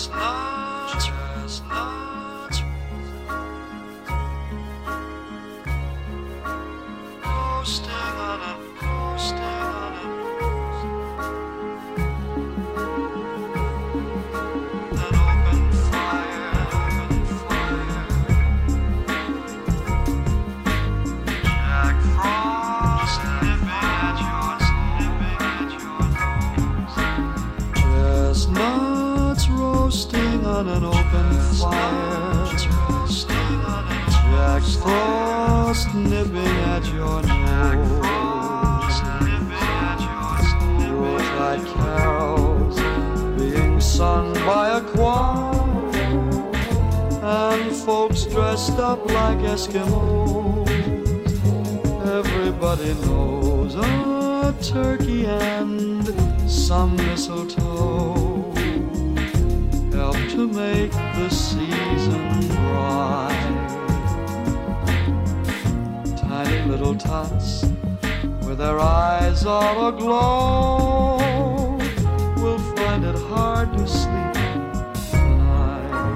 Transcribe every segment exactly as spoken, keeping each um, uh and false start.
chestnuts, chestnuts, roasting on a, roasting on a, an open fire, open fire. Jack Frost nipping at your, nipping at your nose. Chestnuts roasting on an open fire. Jack Frost nipping at your nose. Yuletide carols being sung by a choir, and folks dressed up like Eskimos. Everybody knows a turkey and some mistletoe help to make the season bright. Tiny little tots with their eyes all aglow will find it hard to sleep tonight.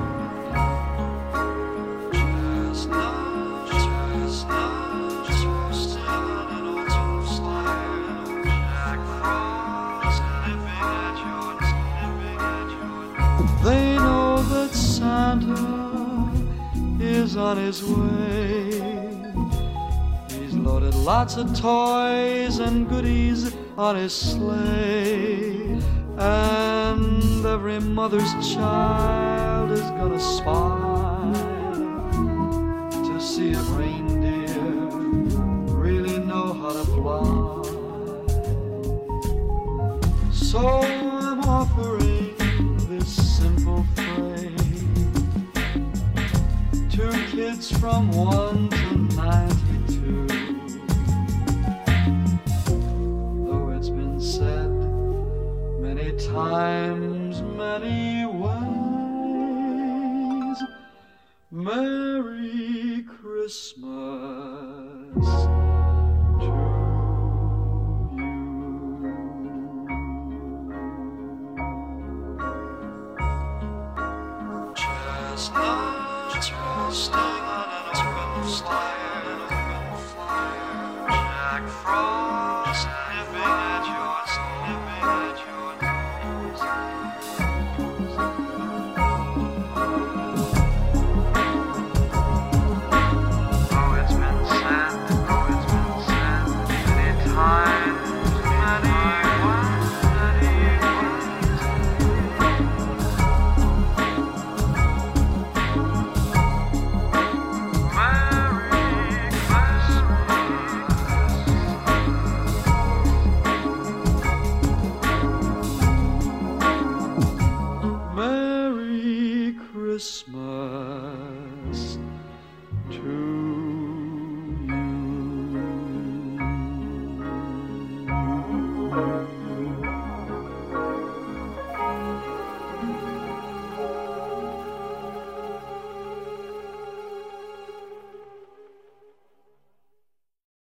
Chestnuts, chestnuts, roasting on an open fire. Jack Frost nipping at your, nipping at your. They know that Santa is on his way. Loaded lots of toys and goodies on his sleigh, and every mother's child is gonna spy to see if reindeer really know how to fly. So I'm offering this simple phrase to kids from one to ninety-two. Times, many ways. Merry Christmas to you. Chestnuts roasting on an open fire, open fire. Jack Frost nipping at your, nipping at your. Christmas.